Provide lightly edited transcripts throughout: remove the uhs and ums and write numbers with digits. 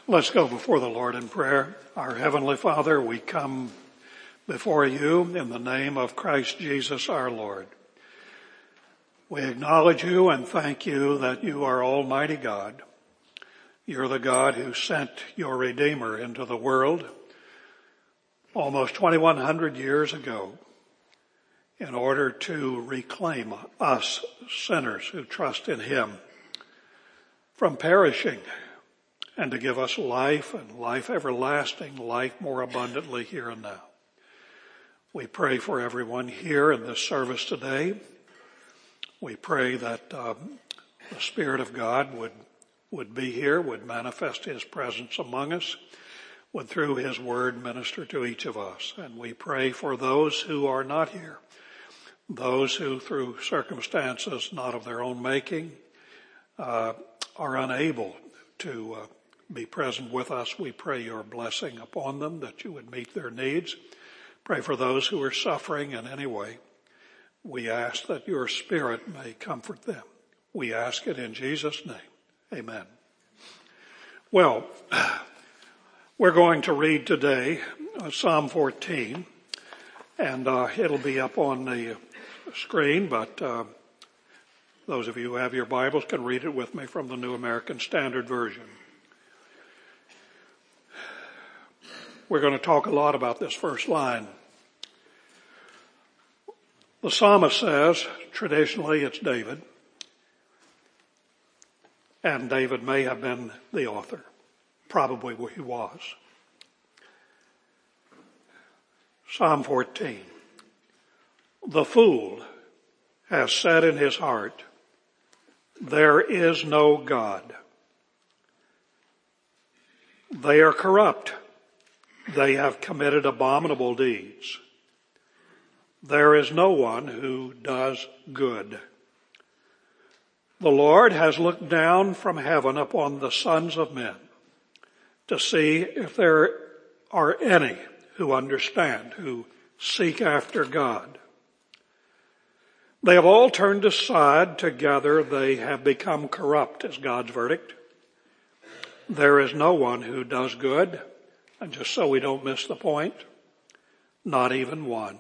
Let's go before the Lord in prayer. Our Heavenly Father, we come before you in the name of Christ Jesus our Lord. We acknowledge you and thank you that you are Almighty God. You're the God who sent your Redeemer into the world almost 2,100 years ago in order to reclaim us sinners who trust in him from perishing and to give us life and life everlasting, life more abundantly here and now. We pray for everyone here in this service today. We pray that the Spirit of God would be here, would manifest his presence among us, would through his word minister to each of us. And we pray for those who are not here, those who through circumstances not of their own making are unable to be present with us. We pray your blessing upon them, that you would meet their needs. Pray for those who are suffering in any way. We ask that your Spirit may comfort them. We ask it in Jesus' name. Amen. Well, we're going to read today Psalm 14, and it'll be up on the screen, but those of you who have your Bibles can read it with me from the New American Standard Version. We're going to talk a lot about this first line. The psalmist says, traditionally it's David, and David may have been the author. Probably he was. Psalm 14. The fool has said in his heart, there is no God. They are corrupt. They have committed abominable deeds. There is no one who does good. The Lord has looked down from heaven upon the sons of men to see if there are any who understand, who seek after God. They have all turned aside. Together they have become corrupt, is God's verdict. There is no one who does good. And just so we don't miss the point, not even one.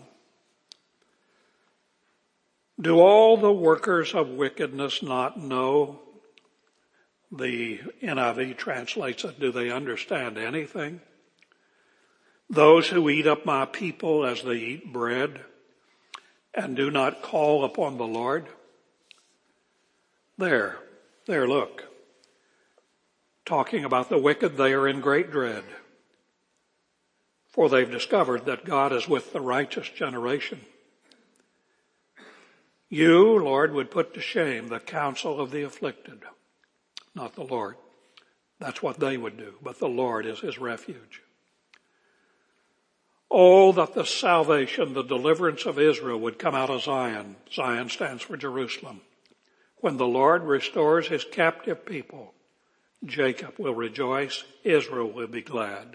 Do all the workers of wickedness not know? The NIV translates it, do they understand anything? Those who eat up my people as they eat bread and do not call upon the Lord. There, look. Talking about the wicked, they are in great dread. For they've discovered that God is with the righteous generation. You, Lord, would put to shame the counsel of the afflicted, not the Lord. That's what they would do, but the Lord is his refuge. Oh, that the salvation, the deliverance of Israel would come out of Zion. Zion stands for Jerusalem. When the Lord restores his captive people, Jacob will rejoice, Israel will be glad.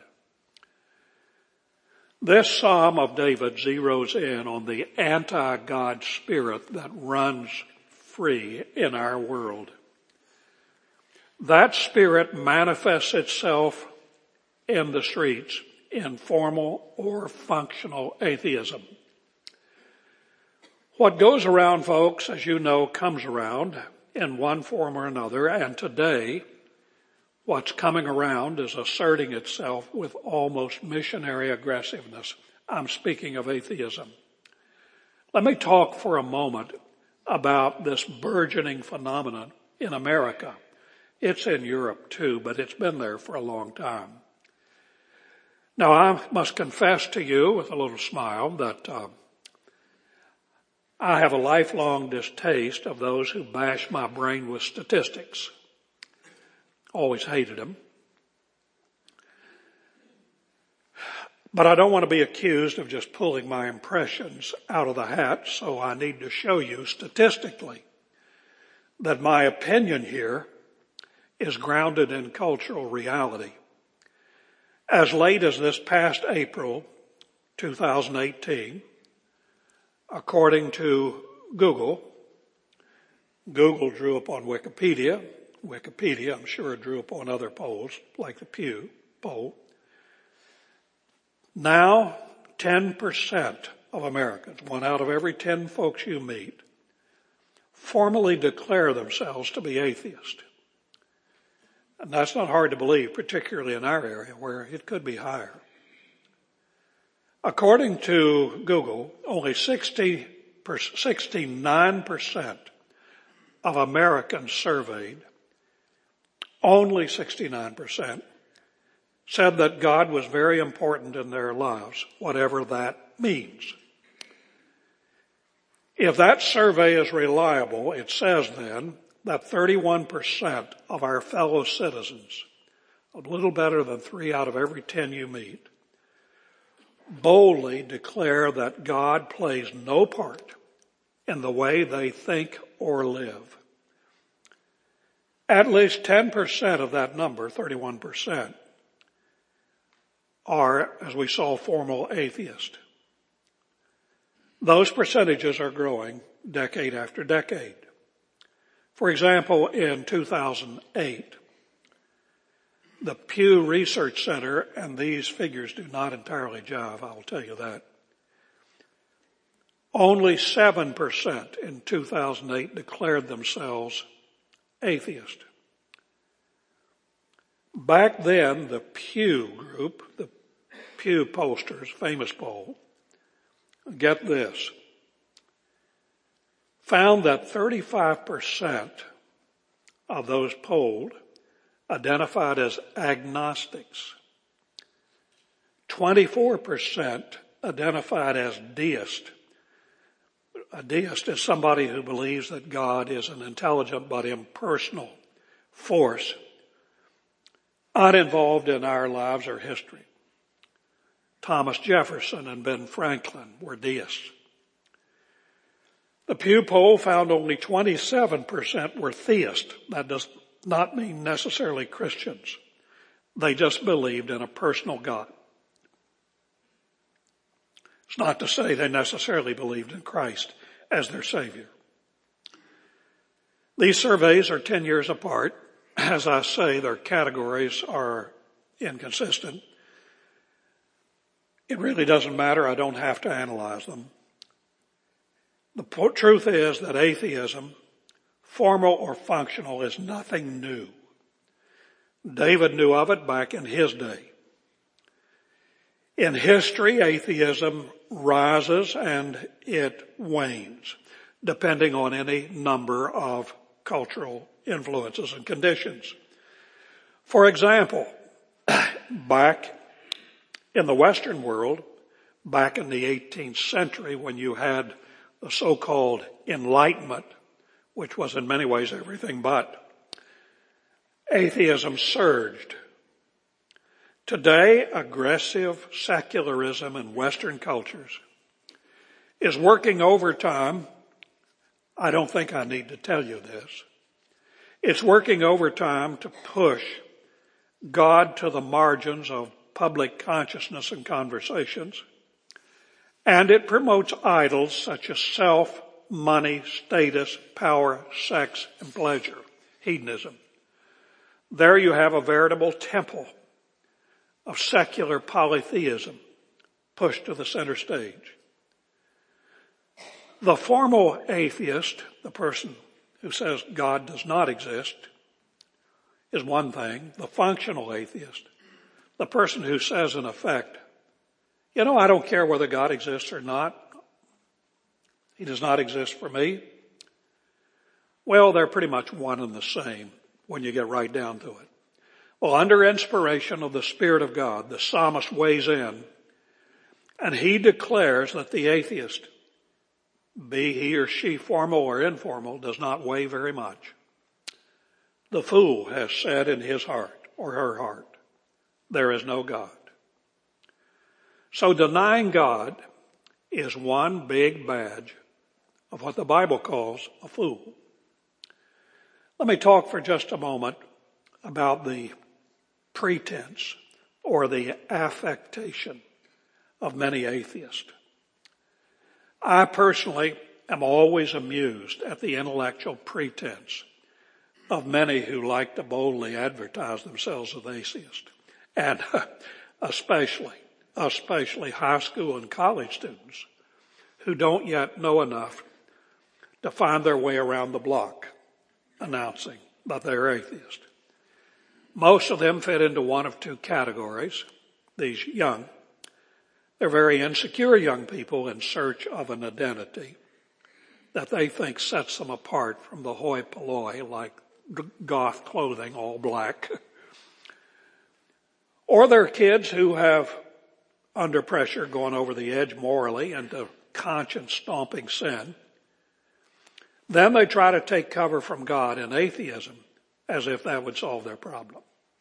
This Psalm of David zeroes in on the anti-God spirit that runs free in our world. That spirit manifests itself in the streets in formal or functional atheism. What goes around, folks, as you know, comes around in one form or another, and today what's coming around is asserting itself with almost missionary aggressiveness. I'm speaking of atheism. Let me talk for a moment about this burgeoning phenomenon in America. It's in Europe too, but it's been there for a long time. Now, I must confess to you with a little smile that I have a lifelong distaste of those who bash my brain with statistics. Always hated them. But I don't want to be accused of just pulling my impressions out of the hat, so I need to show you statistically that my opinion here is grounded in cultural reality. As late as this past April 2018, according to Google drew upon Wikipedia, Wikipedia, I'm sure it drew upon other polls, like the Pew poll. Now, 10% of Americans, 1 out of every 10 folks you meet, formally declare themselves to be atheist. And that's not hard to believe, particularly in our area where it could be higher. According to Google, only 69% of Americans surveyed, only 69%, said that God was very important in their lives, whatever that means. If that survey is reliable, it says then that 31% of our fellow citizens, a little better than 3 out of every 10 you meet, boldly declare that God plays no part in the way they think or live. At least 10% of that number, 31%, are, as we saw, formal atheists. Those percentages are growing decade after decade. For example, in 2008, the Pew Research Center, and these figures do not entirely jive, I'll tell you that, only 7% in 2008 declared themselves atheist. Back then, the Pew group, the Pew pollsters, famous poll, get this, found that 35% of those polled identified as agnostics. 24% identified as deist. A deist is somebody who believes that God is an intelligent but impersonal force, uninvolved in our lives or history. Thomas Jefferson and Ben Franklin were deists. The Pew poll found only 27% were theists. That does not mean necessarily Christians. They just believed in a personal God. It's not to say they necessarily believed in Christ as their Savior. These surveys are 10 years apart. As I say, their categories are inconsistent. It really doesn't matter. I don't have to analyze them. The truth is that atheism, formal or functional, is nothing new. David knew of it back in his day. In history, atheism rises and it wanes, depending on any number of cultural influences and conditions. For example, back in the Western world, back in the 18th century, when you had the so-called Enlightenment, which was in many ways everything but, atheism surged. Today, aggressive secularism in Western cultures is working overtime. I don't think I need to tell you this. It's working overtime to push God to the margins of public consciousness and conversations. And it promotes idols such as self, money, status, power, sex, and pleasure, hedonism. There you have a veritable temple of secular polytheism pushed to the center stage. The formal atheist, the person who says God does not exist, is one thing. The functional atheist, the person who says in effect, I don't care whether God exists or not. He does not exist for me. Well, they're pretty much one and the same when you get right down to it. Well, under inspiration of the Spirit of God, the psalmist weighs in and he declares that the atheist, be he or she formal or informal, does not weigh very much. The fool has said in his heart or her heart, there is no God. So denying God is one big badge of what the Bible calls a fool. Let me talk for just a moment about the pretense or the affectation of many atheists. I personally am always amused at the intellectual pretense of many who like to boldly advertise themselves as atheists, and especially high school and college students who don't yet know enough to find their way around the block announcing that they're atheist. Most of them fit into one of two categories. They're very insecure young people in search of an identity that they think sets them apart from the hoi polloi, like goth clothing, all black. Or they're kids who have, under pressure, gone over the edge morally into conscience-stomping sin. Then they try to take cover from God in atheism as if that would solve their problem.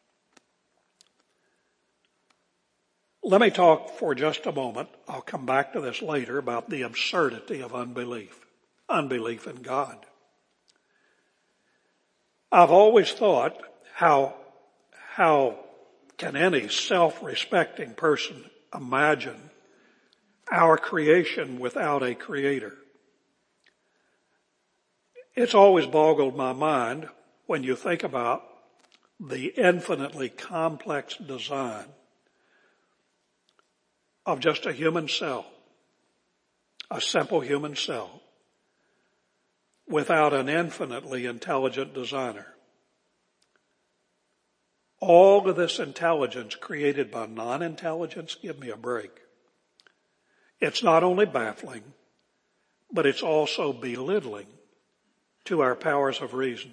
Let me talk for just a moment, I'll come back to this later, about the absurdity of unbelief in God. I've always thought, how can any self-respecting person imagine our creation without a creator? It's always boggled my mind when you think about the infinitely complex design of just a human cell, a simple human cell, without an infinitely intelligent designer. All of this intelligence created by non-intelligence, give me a break. It's not only baffling, but it's also belittling to our powers of reason.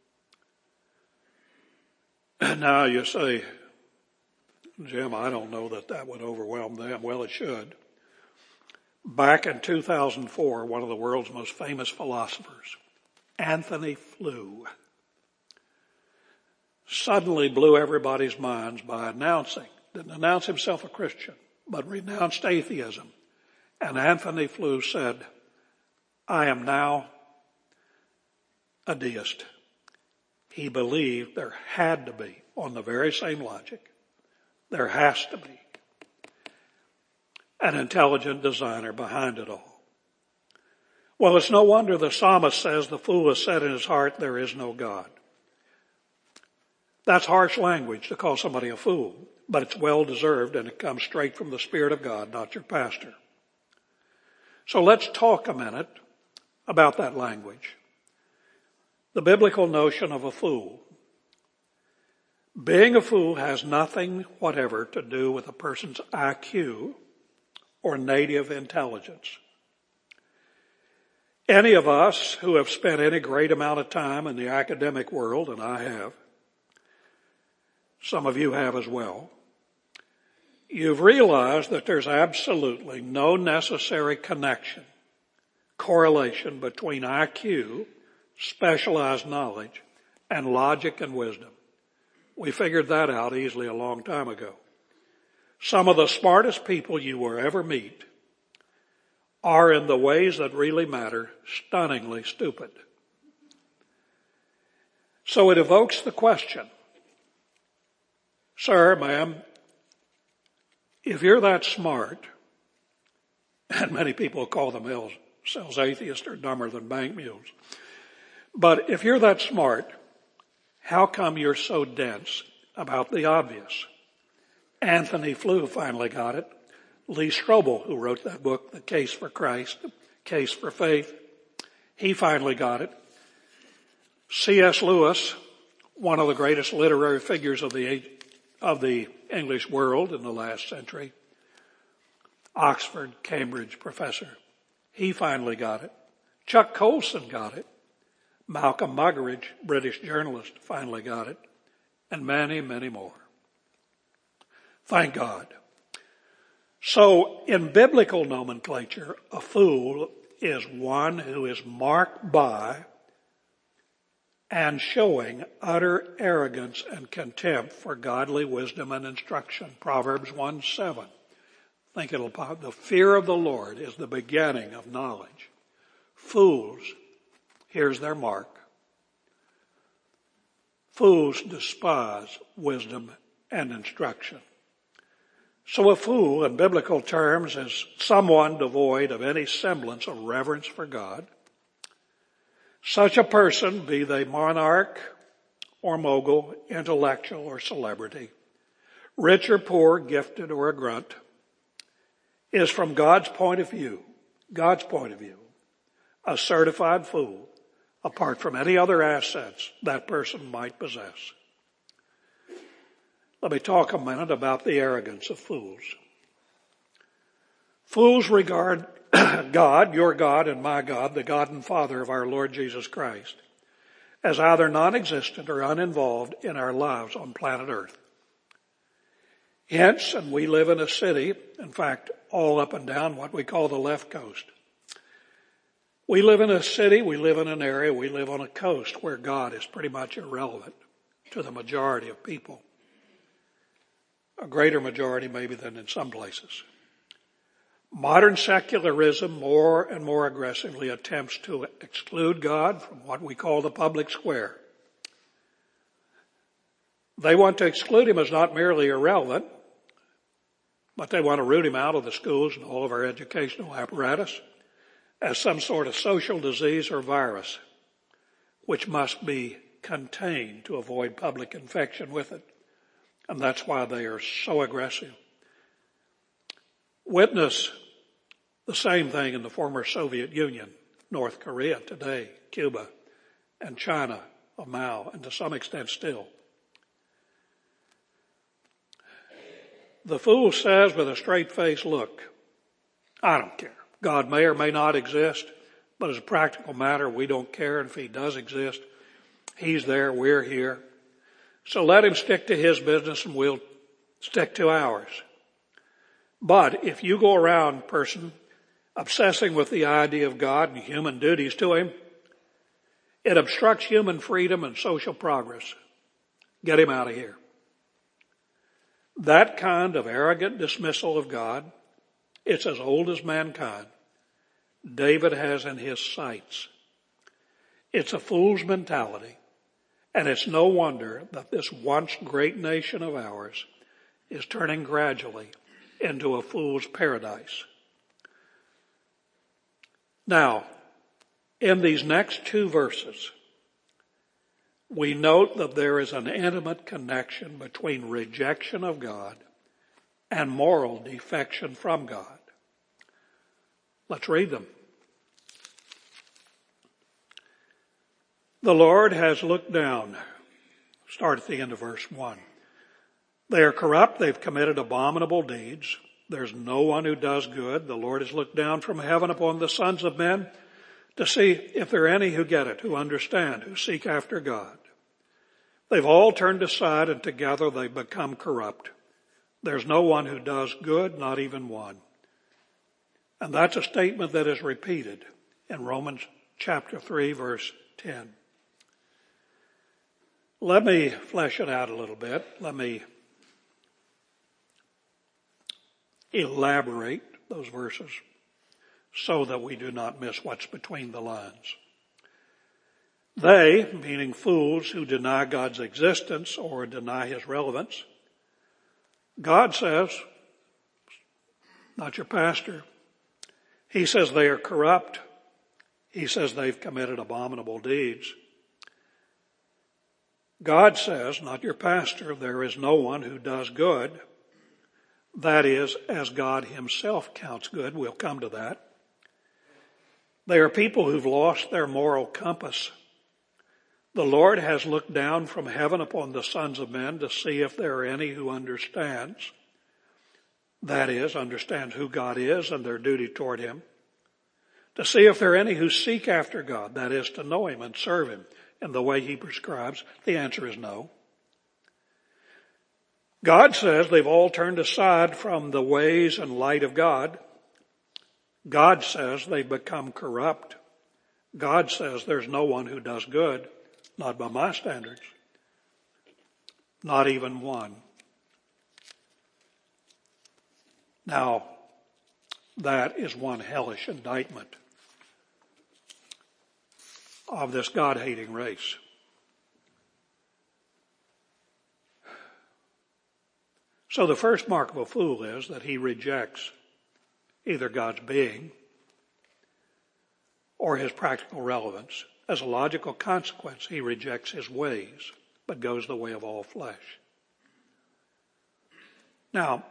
And now you say, Jim, I don't know that would overwhelm them. Well, it should. Back in 2004, one of the world's most famous philosophers, Antony Flew, suddenly blew everybody's minds by didn't announce himself a Christian, but renounced atheism. And Antony Flew said, I am now a deist. He believed there had to be, on the very same logic, there has to be an intelligent designer behind it all. Well, it's no wonder the psalmist says the fool has said in his heart there is no God. That's harsh language to call somebody a fool, but it's well deserved and it comes straight from the Spirit of God, not your pastor. So let's talk a minute about that language. The biblical notion of a fool. Being a fool has nothing whatever to do with a person's IQ or native intelligence. Any of us who have spent any great amount of time in the academic world, and I have, some of you have as well, you've realized that there's absolutely no necessary correlation between IQ, specialized knowledge, and logic and wisdom. We figured that out easily a long time ago. Some of the smartest people you will ever meet are, in the ways that really matter, stunningly stupid. So it evokes the question, sir, ma'am, if you're that smart, and many people call themselves atheists or dumber than bank mules, but if you're that smart, how come you're so dense about the obvious? Antony Flew finally got it. Lee Strobel, who wrote that book, The Case for Christ, The Case for Faith, he finally got it. C.S. Lewis, one of the greatest literary figures of the English world in the last century, Oxford, Cambridge professor, he finally got it. Chuck Colson got it. Malcolm Muggeridge, British journalist, finally got it. And many, many more. Thank God. So in biblical nomenclature, a fool is one who is marked by and showing utter arrogance and contempt for godly wisdom and instruction. Proverbs 1:7. Think it'll pop. The fear of the Lord is the beginning of knowledge. Fools, here's their mark. Fools despise wisdom and instruction. So a fool, in biblical terms, is someone devoid of any semblance of reverence for God. Such a person, be they monarch or mogul, intellectual or celebrity, rich or poor, gifted or a grunt, is from God's point of view, a certified fool apart from any other assets that person might possess. Let me talk a minute about the arrogance of fools. Fools regard God, your God and my God, the God and Father of our Lord Jesus Christ, as either non-existent or uninvolved in our lives on planet Earth. Hence, and we live in a city, in fact, all up and down what we call the left coast. We live in a city, we live in an area, we live on a coast where God is pretty much irrelevant to the majority of people. A greater majority maybe than in some places. Modern secularism more and more aggressively attempts to exclude God from what we call the public square. They want to exclude him as not merely irrelevant, but they want to root him out of the schools and all of our educational apparatus as some sort of social disease or virus, which must be contained to avoid public infection with it. And that's why they are so aggressive. Witness the same thing in the former Soviet Union, North Korea today, Cuba, and China of Mao, and to some extent still. The fool says with a straight face, look, I don't care. God may or may not exist, but as a practical matter, we don't care. And if he does exist, he's there, we're here. So let him stick to his business and we'll stick to ours. But if you go around, person, obsessing with the idea of God and human duties to him, it obstructs human freedom and social progress. Get him out of here. That kind of arrogant dismissal of God, it's as old as mankind. David has in his sights. It's a fool's mentality. And it's no wonder that this once great nation of ours is turning gradually into a fool's paradise. Now, in these next two verses, we note that there is an intimate connection between rejection of God and moral defection from God. Let's read them. The Lord has looked down. Start at the end of verse 1. They are corrupt. They've committed abominable deeds. There's no one who does good. The Lord has looked down from heaven upon the sons of men to see if there are any who get it, who understand, who seek after God. They've all turned aside and together they've become corrupt. There's no one who does good, not even one. And that's a statement that is repeated in Romans chapter 3, verse 10. Let me flesh it out a little bit. Let me elaborate those verses so that we do not miss what's between the lines. They, meaning fools who deny God's existence or deny his relevance, God says, not your pastor, he says they are corrupt. He says they've committed abominable deeds. God says, not your pastor, there is no one who does good. That is, as God himself counts good. We'll come to that. They are people who've lost their moral compass. The Lord has looked down from heaven upon the sons of men to see if there are any who understands. That is, understands who God is and their duty toward him. To see if there are any who seek after God. That is, to know him and serve him in the way he prescribes. The answer is no. God says they've all turned aside from the ways and light of God. God says they've become corrupt. God says there's no one who does good, not by my standards, not even one. Now, that is one hellish indictment of this God-hating race. So the first mark of a fool is that he rejects either God's being or his practical relevance. As a logical consequence, he rejects his ways, but goes the way of all flesh. Now,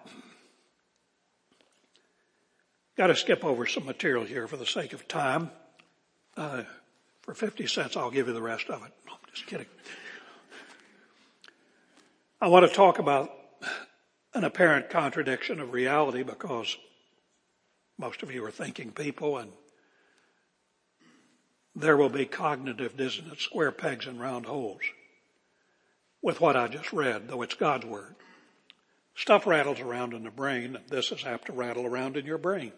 got to skip over some material here for the sake of time. For 50 cents, I'll give you the rest of it. No, I'm just kidding. I want to talk about an apparent contradiction of reality because most of you are thinking people, and there will be cognitive dissonance, square pegs and round holes with what I just read, though it's God's word. Stuff rattles around in the brain, and this is apt to rattle around in your brain.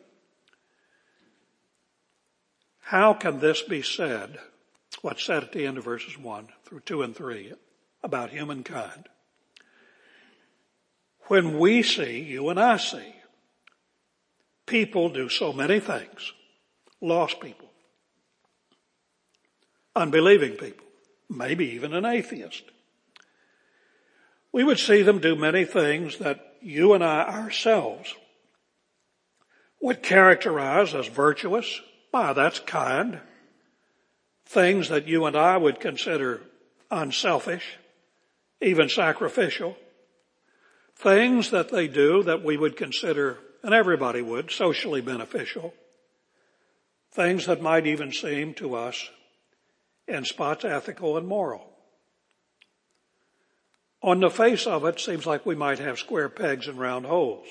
How can this be said, what's said at the end of verses 1 through 2 and 3 about humankind? When we see, you and I see, people do so many things, lost people, unbelieving people, maybe even an atheist. We would see them do many things that you and I ourselves would characterize as virtuous. That's kind. Things that you and I would consider unselfish, even sacrificial. Things that they do that we would consider, and everybody would, socially beneficial. Things that might even seem to us in spots ethical and moral. On the face of it, seems like we might have square pegs and round holes.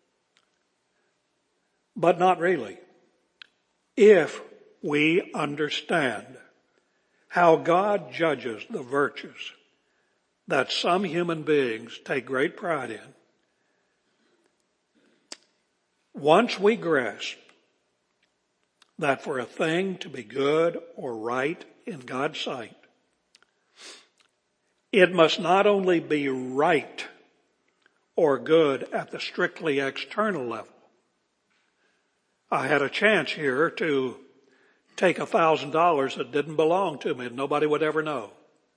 But not really. If we understand how God judges the virtues that some human beings take great pride in, once we grasp that for a thing to be good or right in God's sight, it must not only be right or good at the strictly external level. I had a chance here to take $1,000 that didn't belong to me and nobody would ever know.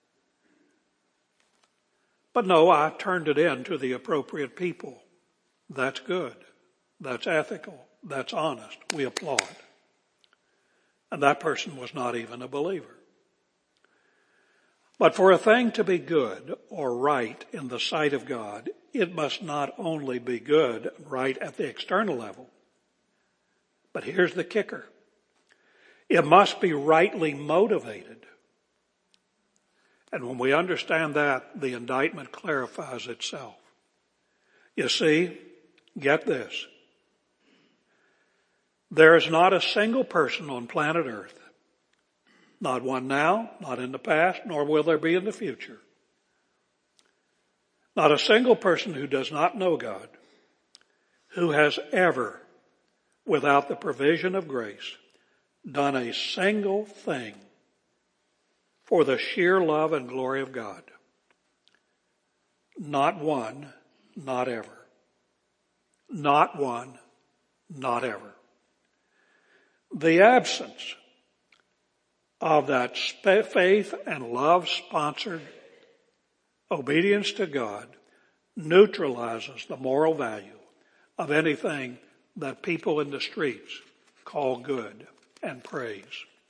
But no, I turned it in to the appropriate people. That's good. That's ethical. That's honest. We applaud. And that person was not even a believer. But for a thing to be good or right in the sight of God, it must not only be good, right at the external level, but here's the kicker. It must be rightly motivated. And when we understand that, the indictment clarifies itself. You see, get this. There is not a single person on planet Earth, not one now, not in the past, nor will there be in the future. Not a single person who does not know God, who has ever, without the provision of grace, done a single thing for the sheer love and glory of God. Not one, not ever. Not one, not ever. The absence of that faith and love-sponsored obedience to God neutralizes the moral value of anything that people in the streets call good and praise.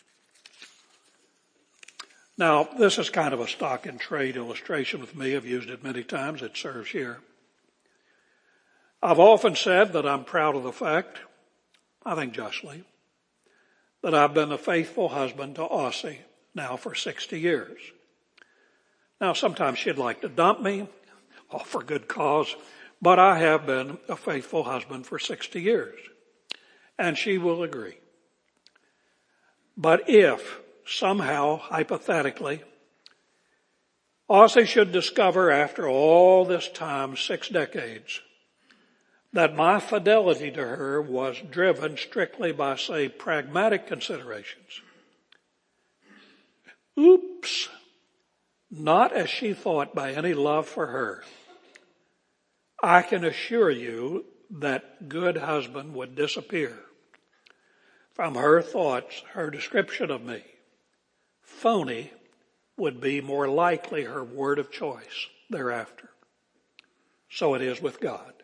Now, this is kind of a stock and trade illustration with me. I've used it many times. It serves here. I've often said that I'm proud of the fact, I think justly, that I've been a faithful husband to Ossie now for 60 years. Now, sometimes she'd like to dump me, all for good cause, but I have been a faithful husband for 60 years. And she will agree. But if somehow, hypothetically, Ossie should discover after all this time, 6 decades, that my fidelity to her was driven strictly by, say, pragmatic considerations. Oops. Not as she thought by any love for her. I can assure you that good husband would disappear from her thoughts, her description of me. Phony would be more likely her word of choice thereafter. So it is with God.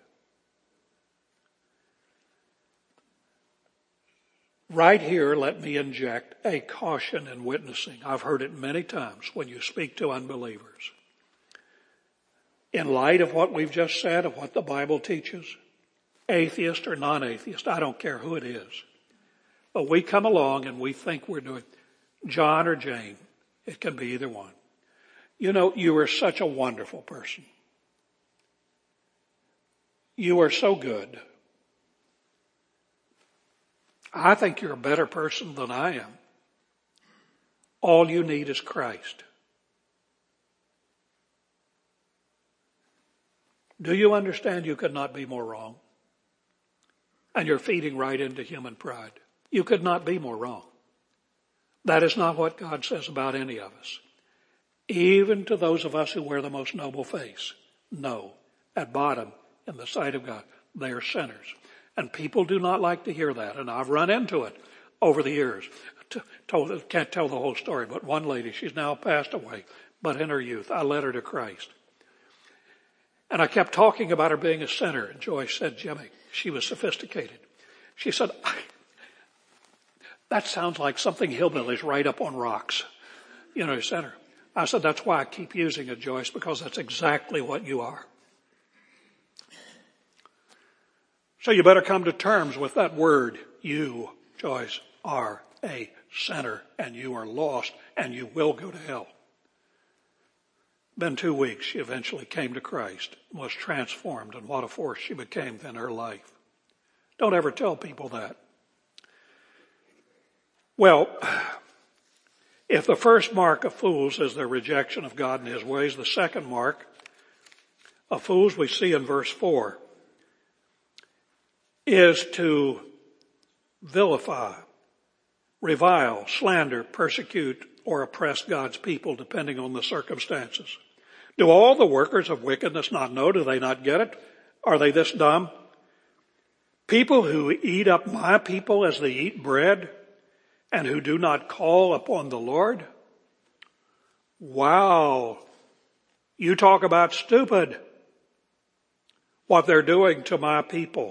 Right here, let me inject a caution in witnessing. I've heard it many times when you speak to unbelievers. in light of what we've just said, of what the Bible teaches, atheist or non-atheist, I don't care who it is. But we come along and we think we're doing John or Jane. It can be either one. You know, you are such a wonderful person. You are so good. I think you're a better person than I am. All you need is Christ. Do you understand you could not be more wrong? And you're feeding right into human pride. You could not be more wrong. That is not what God says about any of us. Even to those of us who wear the most noble face. No, at bottom, in the sight of God, they are sinners. And people do not like to hear that. And I've run into it over the years. Can't tell the whole story, but one lady, she's now passed away, but in her youth, I led her to Christ. And I kept talking about her being a sinner. And Joyce said, Jimmy, she was sophisticated. She said, that sounds like something hillbillies write up on rocks. You know, sinner. I said, that's why I keep using it, Joyce, because that's exactly what you are. So you better come to terms with that word. You, Joyce, are a sinner, and you are lost, and you will go to hell. Been 2 weeks, she eventually came to Christ, was transformed, and what a force she became in her life. Don't ever tell people that. Well, if the first mark of fools is their rejection of God and His ways, the second mark of fools we see in verse 4 is to vilify, revile, slander, persecute, or oppress God's people, depending on the circumstances. Do all the workers of wickedness not know? Do they not get it? Are they this dumb? People who eat up my people as they eat bread, and who do not call upon the Lord? Wow. You talk about stupid. What they're doing to my people.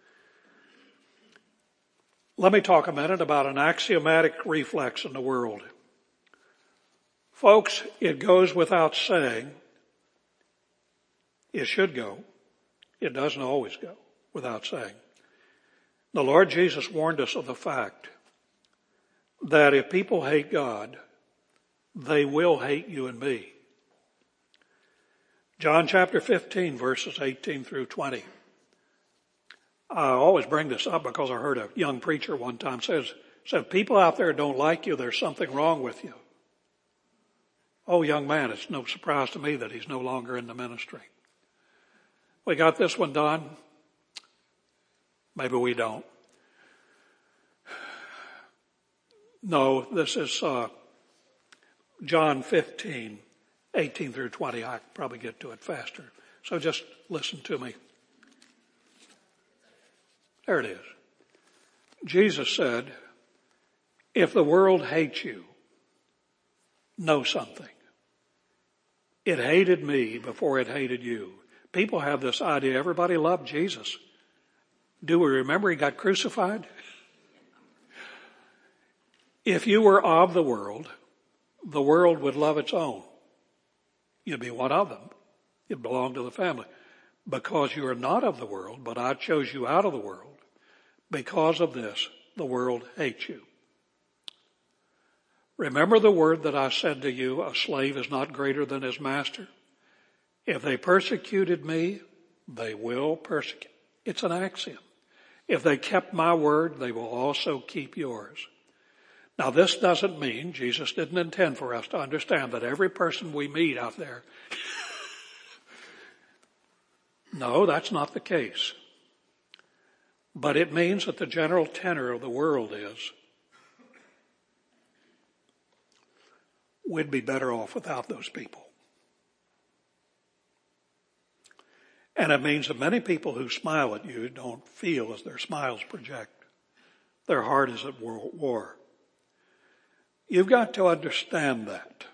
Let me talk a minute about an axiomatic reflex in the world. Folks, it goes without saying. It should go. It doesn't always go without saying. The Lord Jesus warned us of the fact that if people hate God, they will hate you and me. John chapter 15, verses 18 through 20. I always bring this up because I heard a young preacher one time said, people out there don't like you, there's something wrong with you. Oh, young man, it's no surprise to me that he's no longer in the ministry. We got this one done? Maybe we don't. No, this is John 15, 18 through 20. I could probably get to it faster. So just listen to me. There it is. Jesus said, if the world hates you, know something. It hated me before it hated you. People have this idea, everybody loved Jesus. Do we remember He got crucified? If you were of the world would love its own. You'd be one of them. You'd belong to the family. Because you are not of the world, but I chose you out of the world. Because of this, the world hates you. Remember the word that I said to you, a slave is not greater than his master. If they persecuted me, they will persecute. It's an axiom. If they kept my word, they will also keep yours. Now this doesn't mean, Jesus didn't intend for us to understand that every person we meet out there. No, that's not the case. But it means that the general tenor of the world is, we'd be better off without those people. And it means that many people who smile at you don't feel as their smiles project. Their heart is at war. You've got to understand that.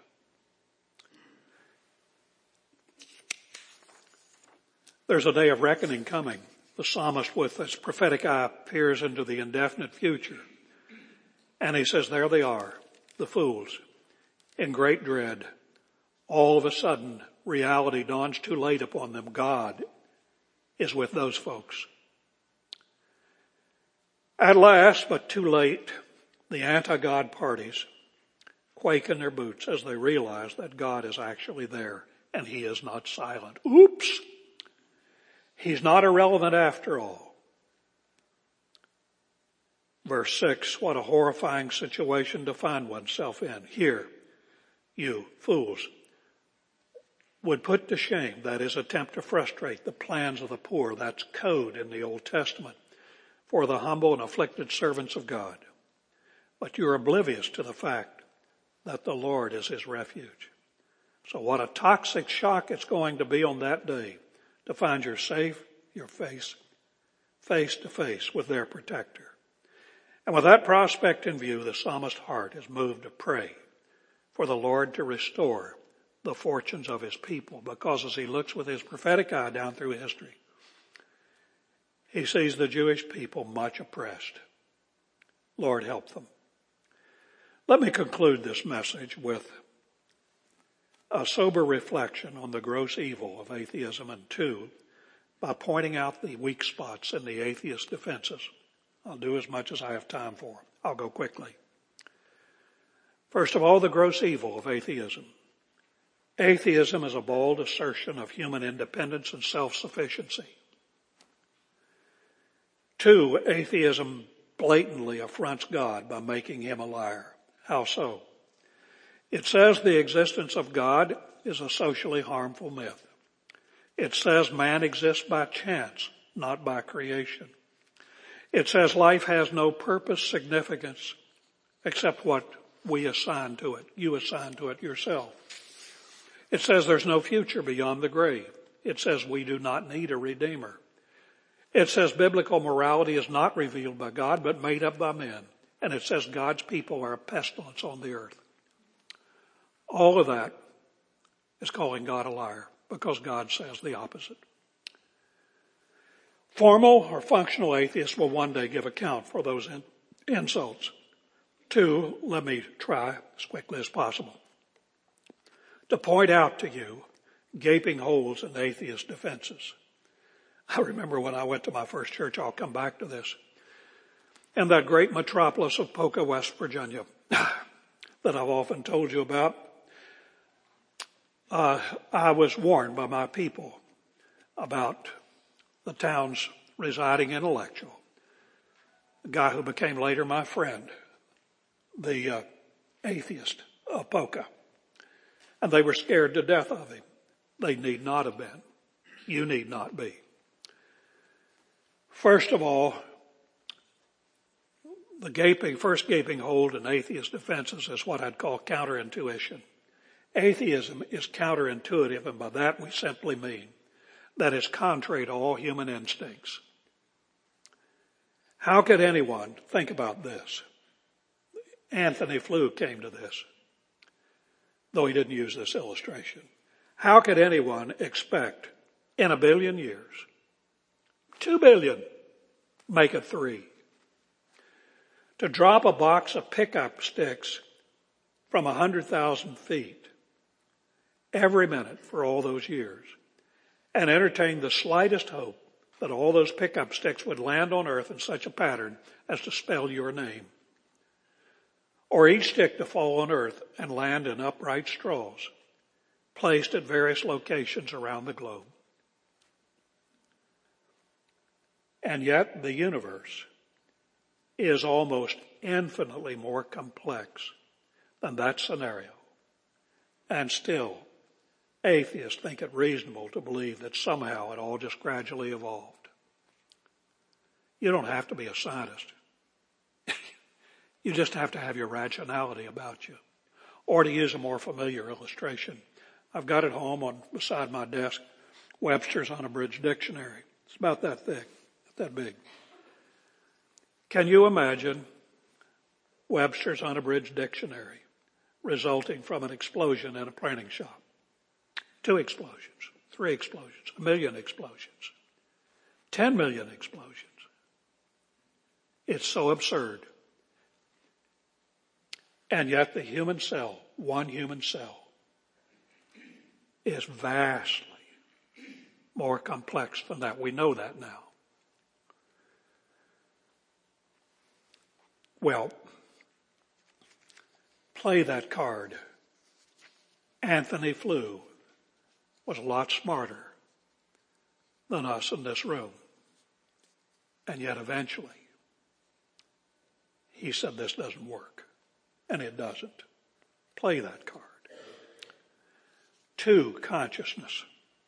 There's a day of reckoning coming. The psalmist with his prophetic eye peers into the indefinite future. And he says, there they are, the fools, in great dread. All of a sudden, reality dawns too late upon them, God is with those folks. At last, but too late, the anti-God parties quake in their boots as they realize that God is actually there and he is not silent. Oops! He's not irrelevant after all. Verse 6, what a horrifying situation to find oneself in. Here, you fools would put to shame, that is, attempt to frustrate the plans of the poor. That's code in the Old Testament for the humble and afflicted servants of God. But you're oblivious to the fact that the Lord is his refuge. So what a toxic shock it's going to be on that day to find you're safe, your face to face with their protector. And with that prospect in view, the psalmist's heart is moved to pray for the Lord to restore the fortunes of his people, because as he looks with his prophetic eye down through history, he sees the Jewish people much oppressed. Lord, help them. Let me conclude this message with a sober reflection on the gross evil of atheism, and two, by pointing out the weak spots in the atheist defenses. I'll do as much as I have time for. I'll go quickly. First of all, the gross evil of atheism. Atheism is a bold assertion of human independence and self-sufficiency. Two, atheism blatantly affronts God by making him a liar. How so? It says the existence of God is a socially harmful myth. It says man exists by chance, not by creation. It says life has no purpose, significance, except what we assign to it. You assign to it yourself. It says there's no future beyond the grave. It says we do not need a redeemer. It says biblical morality is not revealed by God, but made up by men. And it says God's people are a pestilence on the earth. All of that is calling God a liar, because God says the opposite. Formal or functional atheists will one day give account for those insults. Two, let me try as quickly as possible to point out to you gaping holes in atheist defenses. I remember when I went to my first church, I'll come back to this, in that great metropolis of Poca, West Virginia, that I've often told you about. I was warned by my people about the town's residing intellectual, a guy who became later my friend, the atheist of Poca. And they were scared to death of him. They need not have been. You need not be. First of all, the first gaping hole in atheist defenses is what I'd call counterintuition. Atheism is counterintuitive, and by that we simply mean that it's contrary to all human instincts. How could anyone think about this? Anthony Flew came to this, though he didn't use this illustration. How could anyone expect in 1 billion years, 2 billion, make it 3, to drop a box of pickup sticks from 100,000 feet every minute for all those years and entertain the slightest hope that all those pickup sticks would land on earth in such a pattern as to spell your name? Or each stick to fall on earth and land in upright straws placed at various locations around the globe. And yet the universe is almost infinitely more complex than that scenario. And still, atheists think it reasonable to believe that somehow it all just gradually evolved. You don't have to be a scientist. You just have to have your rationality about you. Or to use a more familiar illustration, I've got at home beside my desk, Webster's Unabridged Dictionary. It's about that thick, that big. Can you imagine Webster's Unabridged Dictionary resulting from an explosion in a printing shop? 2 explosions, 3 explosions, 1 million explosions, 10 million explosions. It's so absurd. And yet the human cell, one human cell, is vastly more complex than that. We know that now. Well, play that card. Anthony Flew was a lot smarter than us in this room. And yet eventually, he said this doesn't work. And it doesn't. Play that card. 2, consciousness.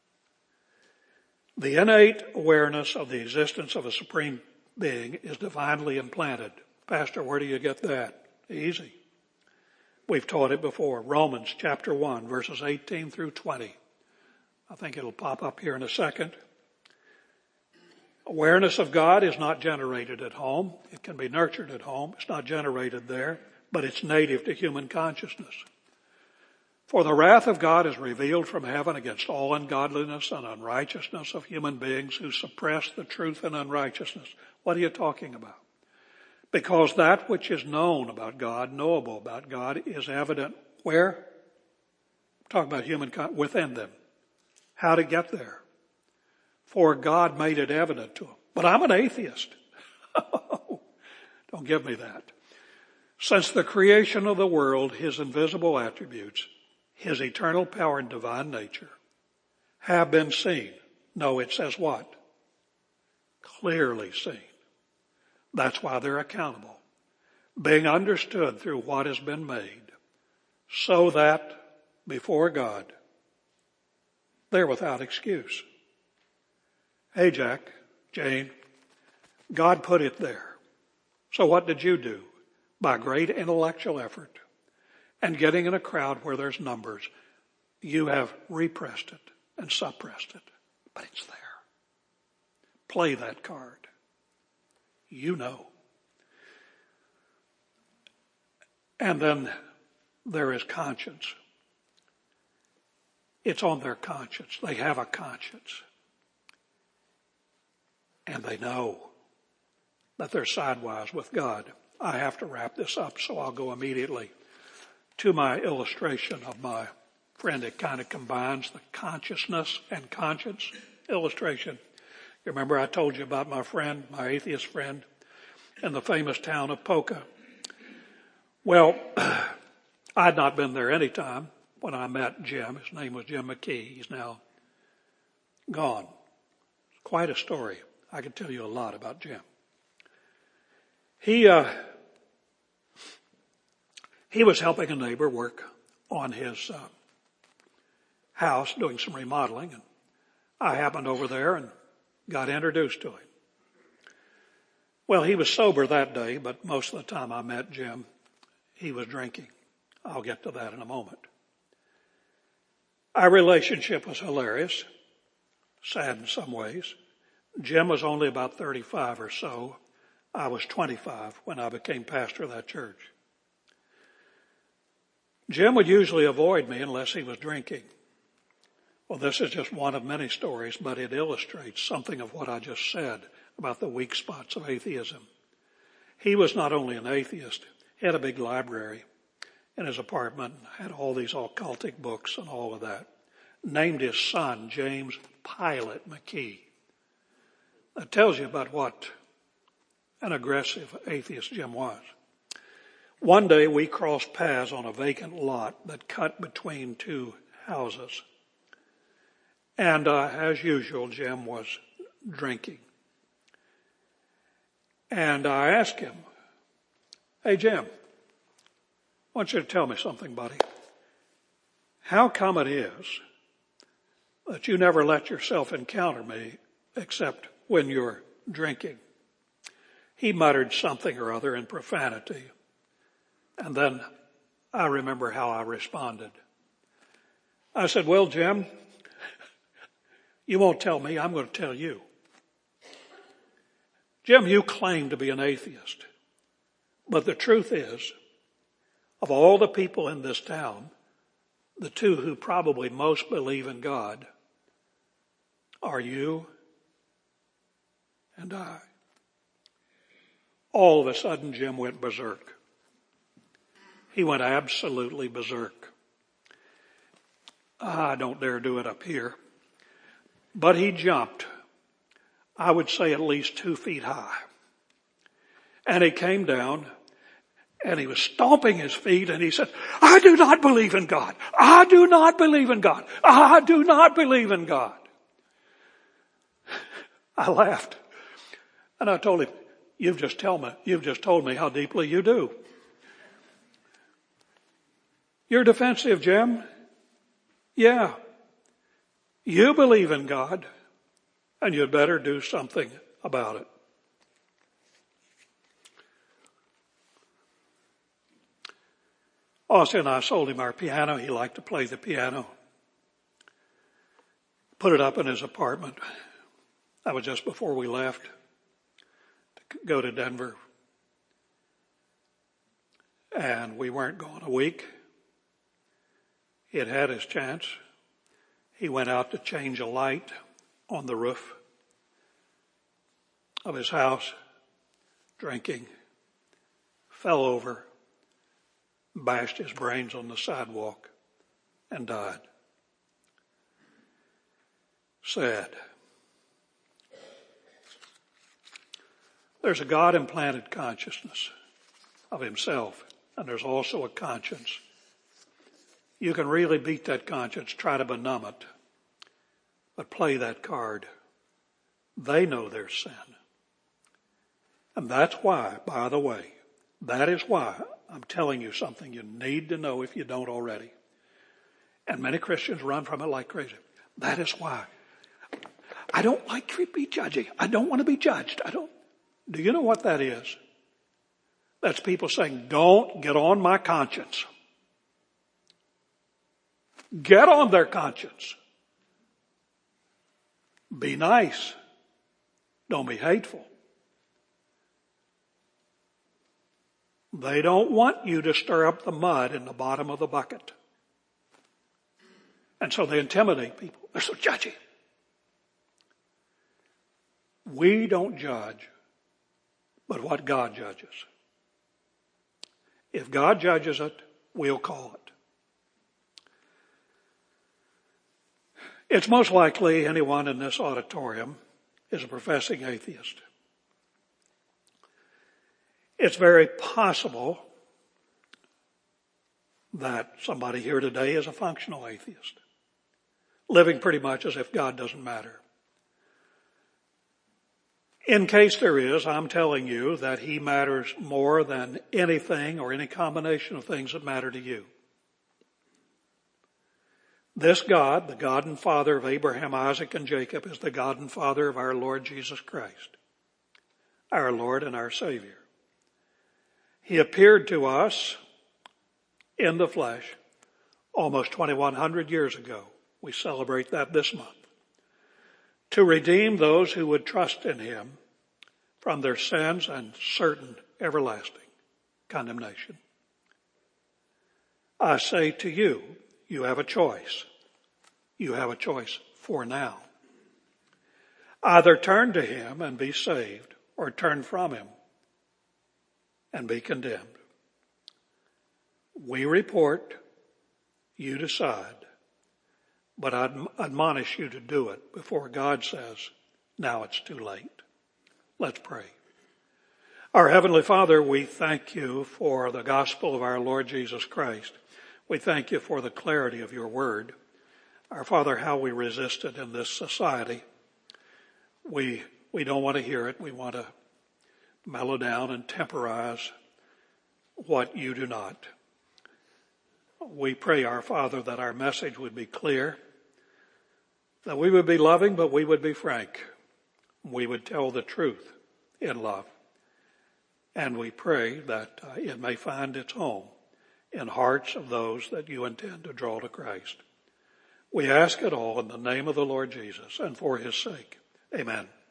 The innate awareness of the existence of a supreme being is divinely implanted. Pastor, where do you get that? Easy. We've taught it before. Romans chapter 1, verses 18 through 20. I think it'll pop up here in a second. Awareness of God is not generated at home. It can be nurtured at home. It's not generated there, but it's native to human consciousness. For the wrath of God is revealed from heaven against all ungodliness and unrighteousness of human beings who suppress the truth in unrighteousness. What are you talking about? Because that which is known about God, knowable about God, is evident where? Talk about within them. How to get there? For God made it evident to them. But I'm an atheist. Don't give me that. Since the creation of the world, his invisible attributes, his eternal power and divine nature, have been seen. No, it says what? Clearly seen. That's why they're accountable. Being understood through what has been made, so that before God, they're without excuse. Hey, Jack, Jane, God put it there. So what did you do? By great intellectual effort and getting in a crowd where there's numbers, you have repressed it and suppressed it. But it's there. Play that card. You know. And then there is conscience. It's on their conscience. They have a conscience. And they know that they're sidewise with God. I have to wrap this up, so I'll go immediately to my illustration of my friend. It kind of combines the consciousness and conscience illustration. You remember I told you about my friend, my atheist friend, in the famous town of Poca. Well, I'd not been there any time when I met Jim. His name was Jim McKee. He's now gone. Quite a story. I could tell you a lot about Jim. He was helping a neighbor work on his house, doing some remodeling, and I happened over there and got introduced to him. Well, he was sober that day, but most of the time I met Jim, he was drinking. I'll get to that in a moment. Our relationship was hilarious, sad in some ways. Jim was only about 35 or so. I was 25 when I became pastor of that church. Jim would usually avoid me unless he was drinking. Well, this is just one of many stories, but it illustrates something of what I just said about the weak spots of atheism. He was not only an atheist, he had a big library in his apartment, had all these occultic books and all of that. Named his son James Pilot McKee. That tells you about what an aggressive atheist Jim was. One day we crossed paths on a vacant lot that cut between two houses. And as usual, Jim was drinking. And I asked him, "Hey, Jim, I want you to tell me something, buddy. How come it is that you never let yourself encounter me except when you're drinking?" He muttered something or other in profanity. And then I remember how I responded. I said, "Well, Jim, you won't tell me, I'm going to tell you. Jim, you claim to be an atheist. But the truth is, of all the people in this town, the two who probably most believe in God are you and I." All of a sudden, Jim went berserk. He went absolutely berserk. I don't dare do it up here. But he jumped, I would say at least 2 feet high. And he came down and he was stomping his feet and he said, I do not believe in God. I do not believe in God. I do not believe in God. I laughed and I told him, you've just told me how deeply you do. You're defensive, Jim. Yeah. You believe in God and you'd better do something about it. Austin and I sold him our piano. He liked to play the piano. Put it up in his apartment. That was just before we left to go to Denver. And we weren't gone a week. He had had his chance. He went out to change a light on the roof of his house, drinking, fell over, bashed his brains on the sidewalk, and died. Sad. There's a God-implanted consciousness of himself, and there's also a conscience. You can really beat that conscience, try to benumb it, but play that card. They know their sin. And that's why, by the way, that is why I'm telling you something you need to know if you don't already. And many Christians run from it like crazy. That is why. I don't like to be judgy. I don't want to be judged. Do you know what that is? That's people saying, don't get on my conscience. Get on their conscience. Be nice. Don't be hateful. They don't want you to stir up the mud in the bottom of the bucket. And so they intimidate people. They're so judgy. We don't judge, but what God judges. If God judges it, we'll call it. It's most likely anyone in this auditorium is a professing atheist. It's very possible that somebody here today is a functional atheist, living pretty much as if God doesn't matter. In case there is, I'm telling you that he matters more than anything or any combination of things that matter to you. This God, the God and Father of Abraham, Isaac, and Jacob, is the God and Father of our Lord Jesus Christ, our Lord and our Savior. He appeared to us in the flesh almost 2,100 years ago. We celebrate that this month. To redeem those who would trust in him from their sins and certain everlasting condemnation. I say to you, you have a choice. You have a choice for now. Either turn to him and be saved, or turn from him and be condemned. We report, you decide, but I admonish you to do it before God says, now it's too late. Let's pray. Our Heavenly Father, we thank you for the gospel of our Lord Jesus Christ. We thank you for the clarity of your word. Our Father, how we resist it in this society. We don't want to hear it. We want to mellow down and temporize what you do not. We pray, our Father, that our message would be clear, that we would be loving, but we would be frank. We would tell the truth in love. And we pray that it may find its home in hearts of those that you intend to draw to Christ. We ask it all in the name of the Lord Jesus and for his sake. Amen.